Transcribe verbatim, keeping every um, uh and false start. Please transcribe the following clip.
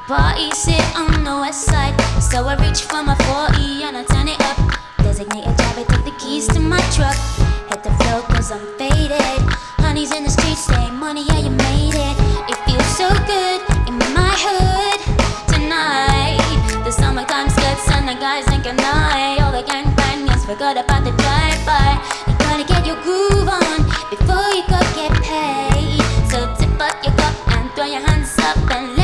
Party sit on the west side, so I reach for my forty and I turn it up. Designated driver, take the keys to my truck. Hit the floor cause I'm faded. Honey's in the streets, say money, yeah you made it. It feels so good in my hood tonight. The summertime skirts and the guys ain't good night. All the gangbangers forgot about the drive-by. You gotta get your groove on before you go get paid. So tip up your cup and throw your hands up and